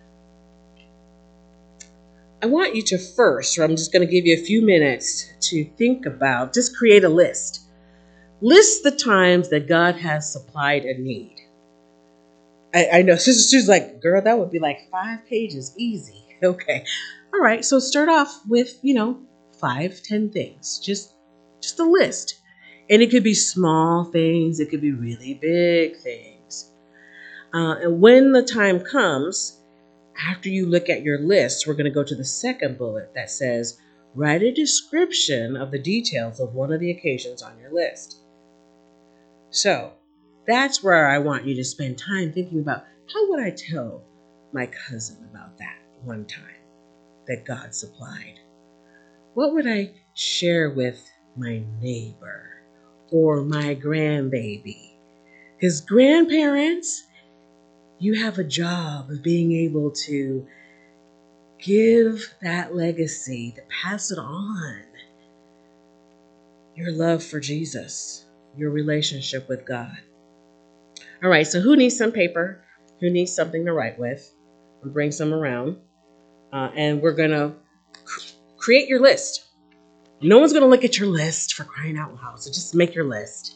I want you to first, or I'm just going to give you a few minutes to think about, just create a list. List the times that God has supplied a need. I, I know, Sister Sue's like, girl, that would be like five pages, easy. Okay. All right, so start off with, you know, five, ten things. Just, just a list. And it could be small things. It could be really big things. Uh, and when the time comes, after you look at your list, we're going to go to the second bullet that says, write a description of the details of one of the occasions on your list. So that's where I want you to spend time thinking about, how would I tell my cousin about that one time that God supplied? What would I share with my neighbor or my grandbaby? Because grandparents, you have a job of being able to give that legacy, to pass it on. Your love for Jesus, your relationship with God. All right, so who needs some paper? Who needs something to write with? We'll bring some around. Uh, and we're going to cr- create your list. No one's going to look at your list, for crying out loud. So just make your list.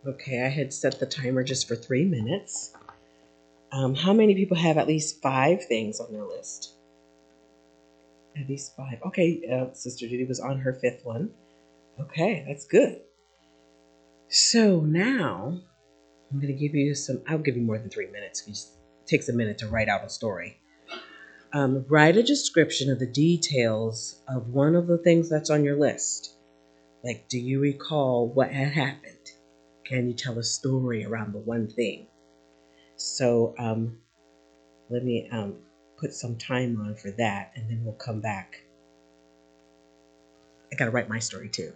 Okay, I had set the timer just for three minutes. Um, how many people have at least five things on their list? At least five. Okay, uh, Sister Judy was on her fifth one. Okay, that's good. So now I'm going to give you some, I'll give you more than three minutes. It just takes a minute to write out a story. Um, write a description of the details of one of the things that's on your list. Like, do you recall what had happened? Can you tell a story around the one thing? So um, let me um, put some time on for that, and then we'll come back. I got to write my story too.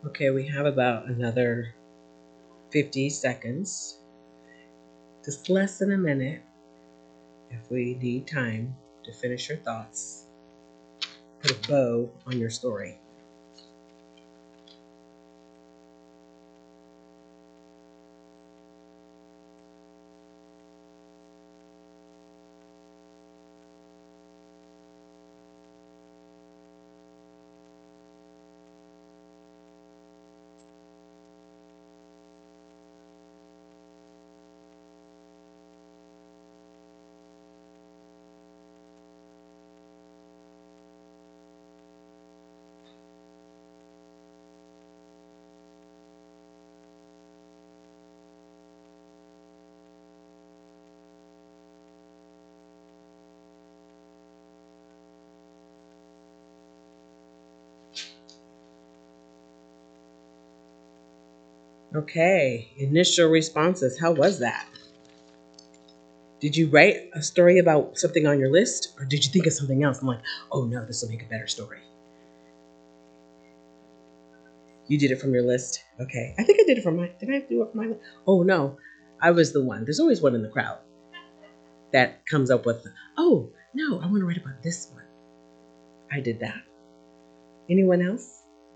Okay, we have about another fifty seconds. Just less than a minute if we need time to finish your thoughts. Put a bow on your story. Okay, initial responses. How was that? Did you write a story about something on your list, or did you think of something else? I'm like, oh no, this will make a better story. You did it from your list? Okay. I think I did it from my, did I do it from my list? Oh no, I was the one. There's always one in the crowd that comes up with, oh no, I want to write about this one. I did that. Anyone else?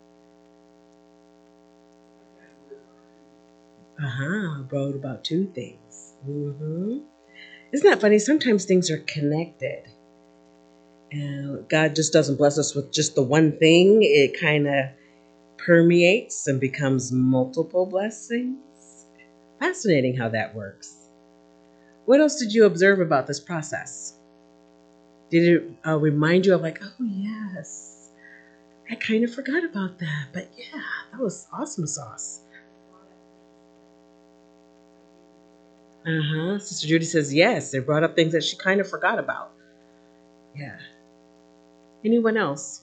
Uh-huh, wrote about two things. Mm-hmm. Isn't that funny? Sometimes things are connected. And God just doesn't bless us with just the one thing. It kind of permeates and becomes multiple blessings. Fascinating how that works. What else did you observe about this process? Did it uh, remind you of like, oh yes, I kind of forgot about that. But yeah, that was awesome sauce. Uh-huh. Sister Judy says yes. They brought up things that she kind of forgot about. Yeah. Anyone else?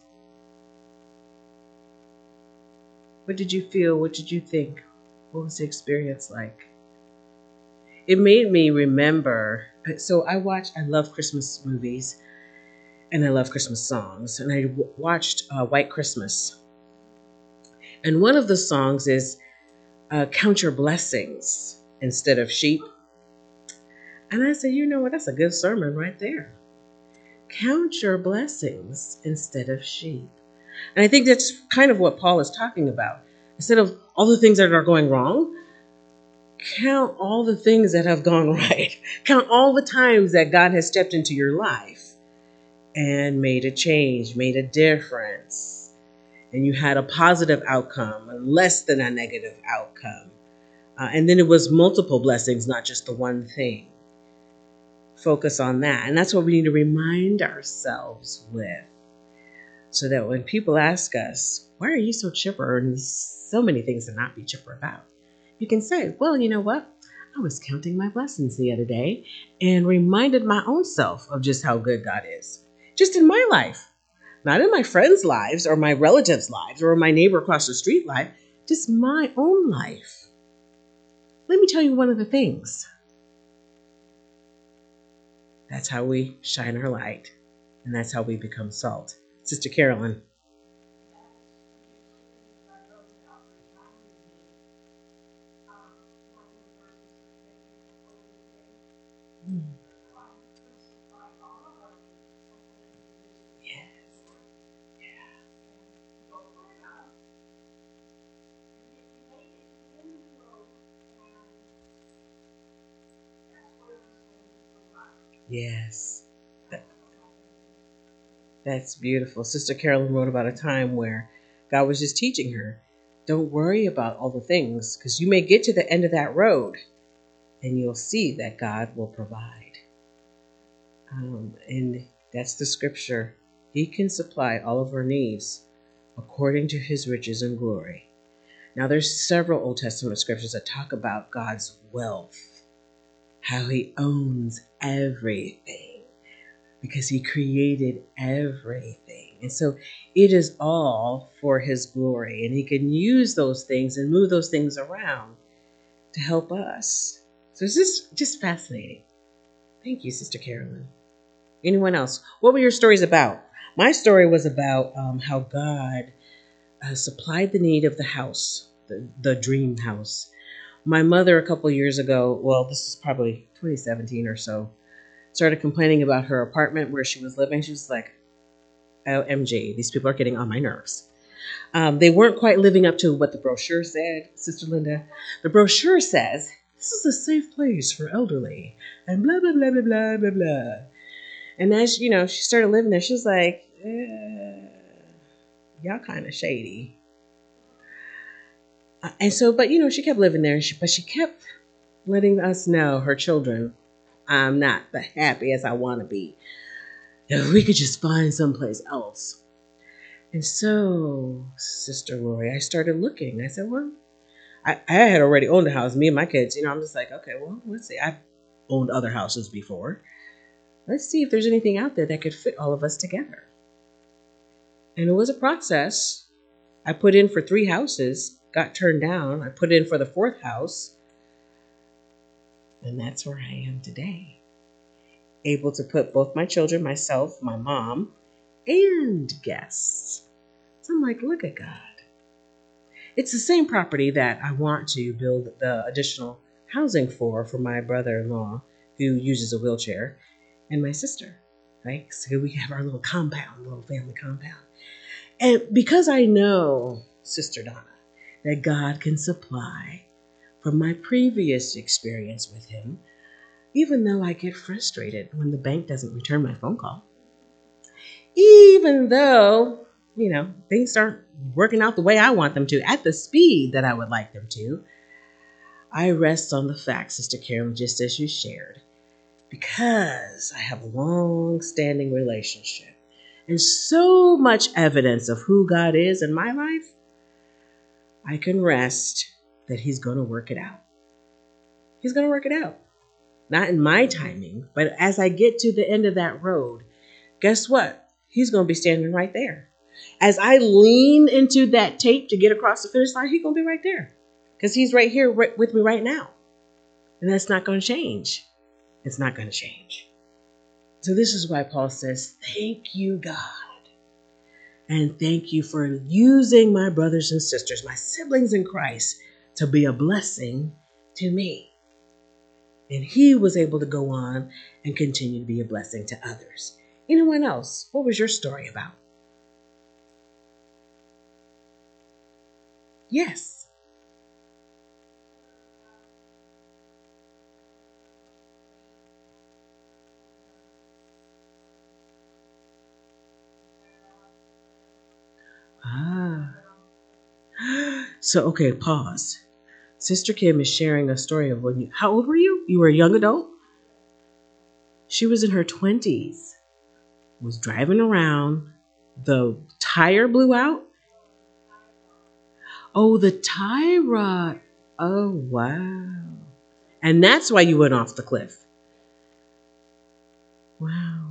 What did you feel? What did you think? What was the experience like? It made me remember. So I watch, I love Christmas movies and I love Christmas songs. And I w- watched uh, White Christmas. And one of the songs is uh, Count Your Blessings instead of sheep. And I said, you know what? That's a good sermon right there. Count your blessings instead of sheep. And I think that's kind of what Paul is talking about. Instead of all the things that are going wrong, count all the things that have gone right. Count all the times that God has stepped into your life and made a change, made a difference. And you had a positive outcome, less than a negative outcome. Uh, and then it was multiple blessings, not just the one thing. Focus on that. And that's what we need to remind ourselves with. So that when people ask us, why are you so chipper? And there's so many things to not be chipper about. You can say, well, you know what? I was counting my blessings the other day and reminded my own self of just how good God is. Just in my life. Not in my friends' lives or my relatives' lives or my neighbor across the street life. Just my own life. Let me tell you one of the things. That's how we shine our light. And that's how we become salt. Sister Carolyn. Mm. Yes. Yeah. Yes. That, that's beautiful. Sister Carolyn wrote about a time where God was just teaching her, don't worry about all the things, because you may get to the end of that road and you'll see that God will provide. Um, and that's the scripture. He can supply all of our needs according to his riches and glory. Now, there's several Old Testament scriptures that talk about God's wealth, how he owns everything because he created everything. And so it is all for his glory, and he can use those things and move those things around to help us. So it's just, just fascinating. Thank you, Sister Carolyn. Anyone else? What were your stories about? My story was about um, how God uh, supplied the need of the house, the, the dream house. My mother, a couple years ago, well, this is probably twenty seventeen or so, started complaining about her apartment where she was living. She was like, O M G, these people are getting on my nerves. Um, they weren't quite living up to what the brochure said, Sister Linda. The brochure says, this is a safe place for elderly, and blah, blah, blah, blah, blah, blah, blah. And as, you know, she started living there, she was like, eh, y'all kind of shady. Uh, and so, but, you know, she kept living there, she, but she kept letting us know, her children, I'm not the happy as I want to be. If we could just find someplace else. And so, Sister Lori, I started looking. I said, well, I, I had already owned a house, me and my kids. You know, I'm just like, okay, well, let's see. I've owned other houses before. Let's see if there's anything out there that could fit all of us together. And it was a process. I put in for three houses, got turned down. I put in for the fourth house. And that's where I am today. Able to put both my children, myself, my mom, and guests. So I'm like, look at God. It's the same property that I want to build the additional housing for, for my brother-in-law who uses a wheelchair and my sister, right? So we have our little compound, little family compound. And because I know, Sister Donna, that God can supply from my previous experience with him, even though I get frustrated when the bank doesn't return my phone call, even though, you know, things aren't working out the way I want them to, at the speed that I would like them to, I rest on the fact, Sister Carolyn, just as you shared, because I have a long-standing relationship and so much evidence of who God is in my life, I can rest that he's going to work it out. He's going to work it out. Not in my timing, but as I get to the end of that road, guess what? He's going to be standing right there. As I lean into that tape to get across the finish line, he's going to be right there. Because he's right here right with me right now. And that's not going to change. It's not going to change. So this is why Paul says, thank you, God. And thank you for using my brothers and sisters, my siblings in Christ, to be a blessing to me. And he was able to go on and continue to be a blessing to others. Anyone else? What was your story about? Yes. Ah. So, okay, pause. Sister Kim is sharing a story of when you, how old were you? You were a young adult? She was in her twenties, was driving around. The tire blew out. Oh, the tie rod. Oh, wow. And that's why you went off the cliff. Wow.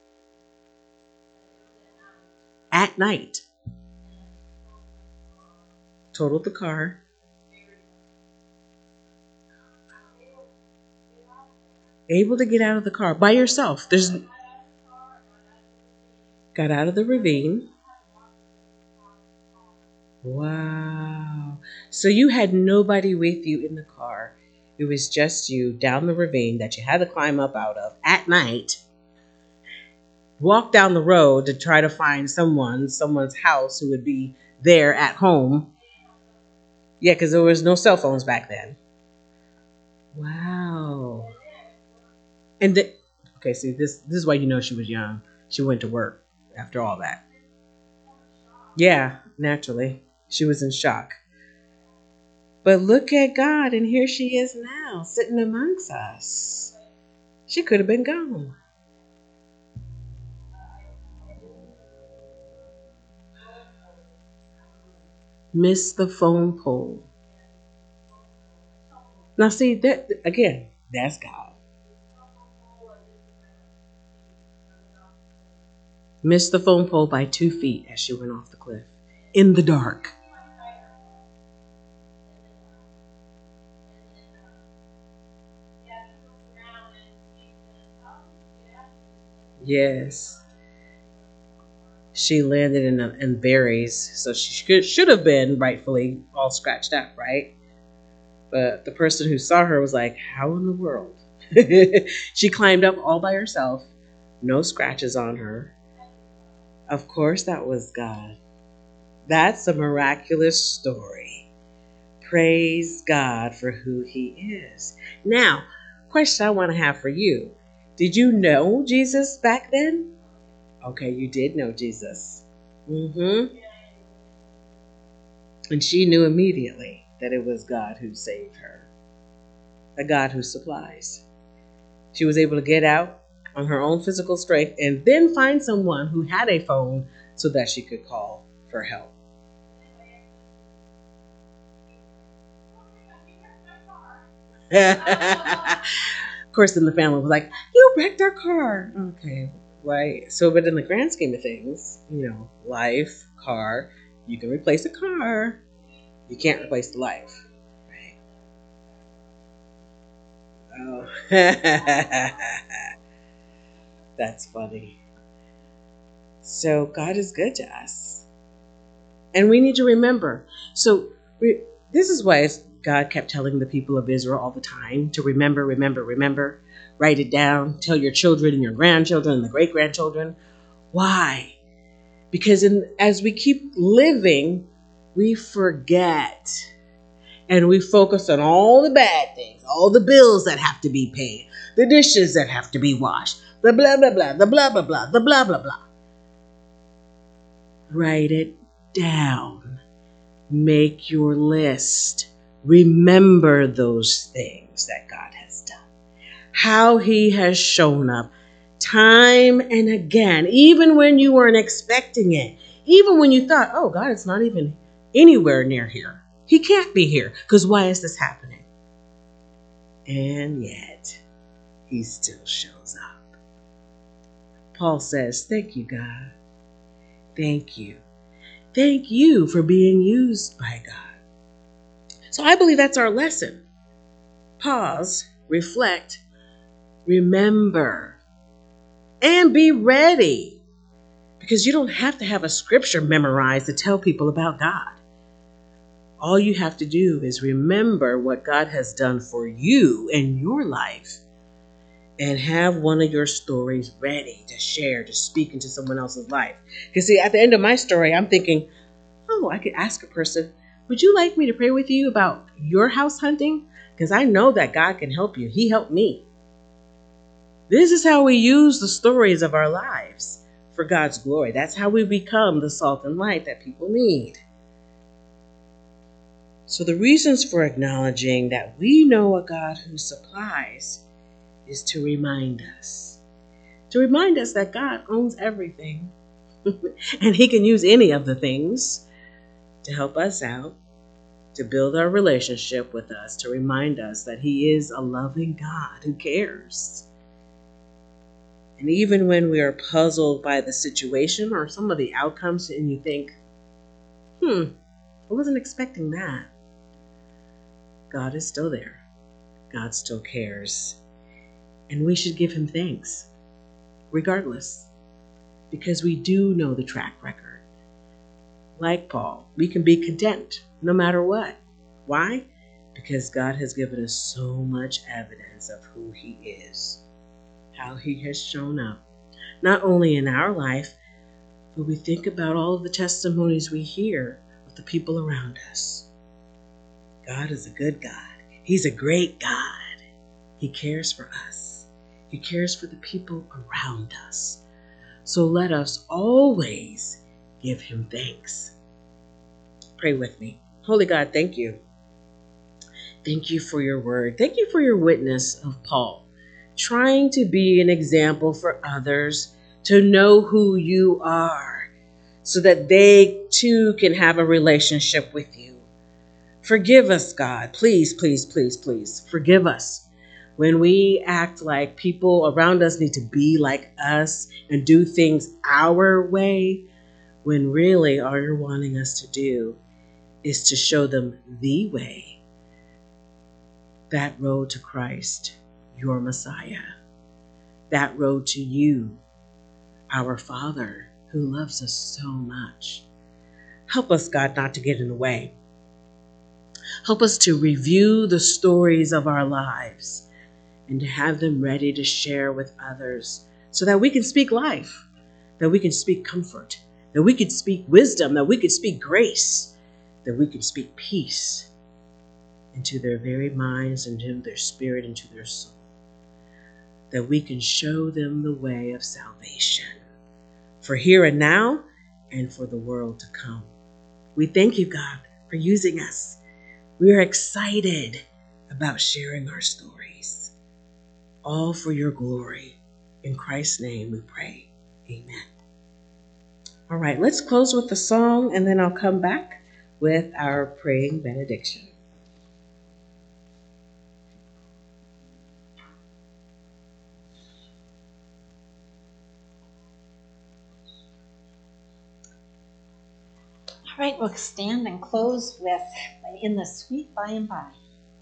At night. Totaled the car. Able to get out of the car by yourself. There's got out of the ravine. Wow. So you had nobody with you in the car. It was just you down the ravine that you had to climb up out of at night. Walk down the road to try to find someone, someone's house who would be there at home. Yeah, because there was no cell phones back then. Wow. And the, okay, see, this this is why you know she was young. She went to work after all that. Yeah, naturally. She was in shock. But look at God, and here she is now, sitting amongst us. She could have been gone. Missed the phone pole. Now see, that again, that's God. Missed the phone pole by two feet as she went off the cliff. In the dark. Yes. she landed in, a, in berries, so she should, should have been rightfully all scratched out, right? But the person who saw her was like, how in the world? She climbed up all by herself, no scratches on her. Of course, that was God. That's a miraculous story. Praise God for who He is. Now, question I want to have for you. Did you know Jesus back then? Okay, you did know Jesus. Mm-hmm. And she knew immediately that it was God who saved her. A God who supplies. She was able to get out on her own physical strength and then find someone who had a phone so that she could call for help. Of course, then the family was like, you wrecked our car. Okay, right. So, but in the grand scheme of things, you know, life, car, you can replace a car. You can't replace the life. Right? Oh. That's funny. So God is good to us. And we need to remember. So we, this is why God kept telling the people of Israel all the time to remember, remember, remember. Write it down. Tell your children and your grandchildren and the great-grandchildren. Why? Because in, as we keep living, we forget. And we focus on all the bad things, all the bills that have to be paid, the dishes that have to be washed, the blah, blah, blah, the blah, blah, blah, the blah, blah, blah. Write it down. Make your list. Remember those things that God has done. How He has shown up time and again, even when you weren't expecting it. Even when you thought, oh, God is not even anywhere near here. He can't be here because why is this happening? And yet, He still shows up. Paul says, thank you, God. Thank you. Thank you for being used by God. So I believe that's our lesson. Pause, reflect, remember, and be ready. Because you don't have to have a scripture memorized to tell people about God. All you have to do is remember what God has done for you in your life and have one of your stories ready to share, to speak into someone else's life. Because see, at the end of my story, I'm thinking, oh, I could ask a person, would you like me to pray with you about your house hunting? Because I know that God can help you. He helped me. This is how we use the stories of our lives for God's glory. That's how we become the salt and light that people need. So the reasons for acknowledging that we know a God who supplies is to remind us. To remind us that God owns everything. And He can use any of the things to help us out, to build our relationship with us, to remind us that He is a loving God who cares. And even when we are puzzled by the situation or some of the outcomes and you think, hmm, I wasn't expecting that. God is still there. God still cares. And we should give Him thanks, regardless, because we do know the track record. Like Paul, we can be content no matter what. Why? Because God has given us so much evidence of who He is, how He has shown up, not only in our life, but we think about all of the testimonies we hear of the people around us. God is a good God. He's a great God. He cares for us. He cares for the people around us. So let us always give Him thanks. Pray with me. Holy God, thank you. Thank you for your word. Thank you for your witness of Paul, trying to be an example for others to know who you are so that they too can have a relationship with you. Forgive us, God. Please, please, please, please forgive us when we act like people around us need to be like us and do things our way, when really all you're wanting us to do is to show them the way, that road to Christ, your Messiah, that road to you, our Father who loves us so much. Help us, God, not to get in the way. Help us to review the stories of our lives and to have them ready to share with others so that we can speak life, that we can speak comfort, that we can speak wisdom, that we can speak grace, that we can speak peace into their very minds, into their spirit, into their soul, that we can show them the way of salvation for here and now and for the world to come. We thank you, God, for using us. We are excited about sharing our stories, all for your glory. In Christ's name we pray. Amen. All right, let's close with the song, and then I'll come back with our praying benediction. All right, we'll stand and close with In the Sweet By and By.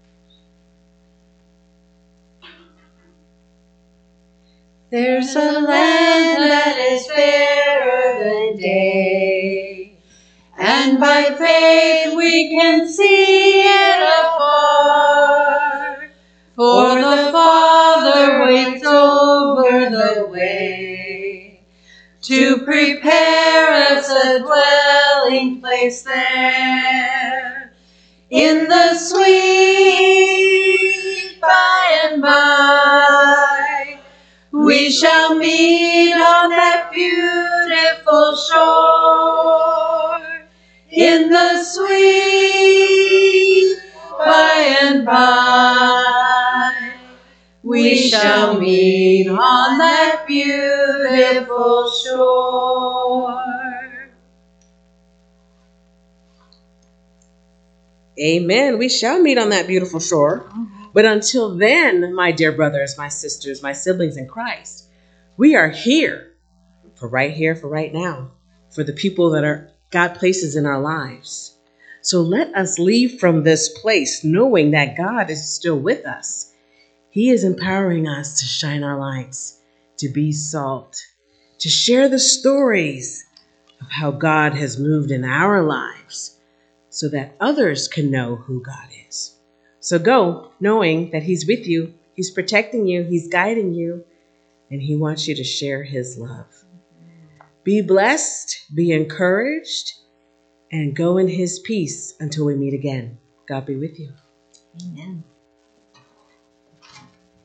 There's a land that is fairer than day, and by faith we can see it afar. For the Father waits over the way to prepare us a dwelling place there. In the sweet by and by, we shall meet on that beautiful shore. In the sweet by and by, we shall meet on that beautiful shore. Amen. We shall meet on that beautiful shore. But until then, my dear brothers, my sisters, my siblings in Christ, we are here for right here, for right now, for the people that are God places in our lives. So let us leave from this place knowing that God is still with us. He is empowering us to shine our lights, to be salt, to share the stories of how God has moved in our lives so that others can know who God is. So go knowing that He's with you, He's protecting you, He's guiding you, and He wants you to share His love. Be blessed, be encouraged, and go in His peace until we meet again. God be with you. Amen.